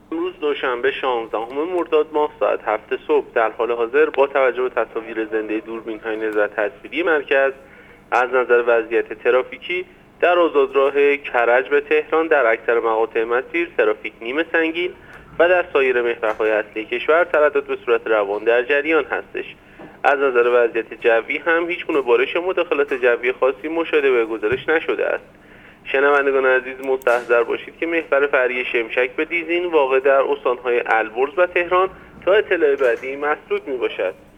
امروز دوشنبه 16 مرداد ماه ساعت 7 صبح در حال حاضر با توجه به تصاویر زنده دوربین‌های نظارت تصویری مرکز از نظر وضعیت ترافیکی در آزادراه کرج به تهران در اکثر مقاطع مسیر ترافیک نیمه سنگین و در سایر محورهای اصلی کشور تردد به صورت روان در جریان هستش. از نظر وضعیت جوی هم هیچ گونه بارش مداخلات جوی خاصی مشاهده و گزارش نشده است. شنوندگان عزیز مستحضر باشید که محور فرعی شمشک به دیزین واقع در استانهای البرز و تهران تا اطلاع بعدی مسدود می باشد.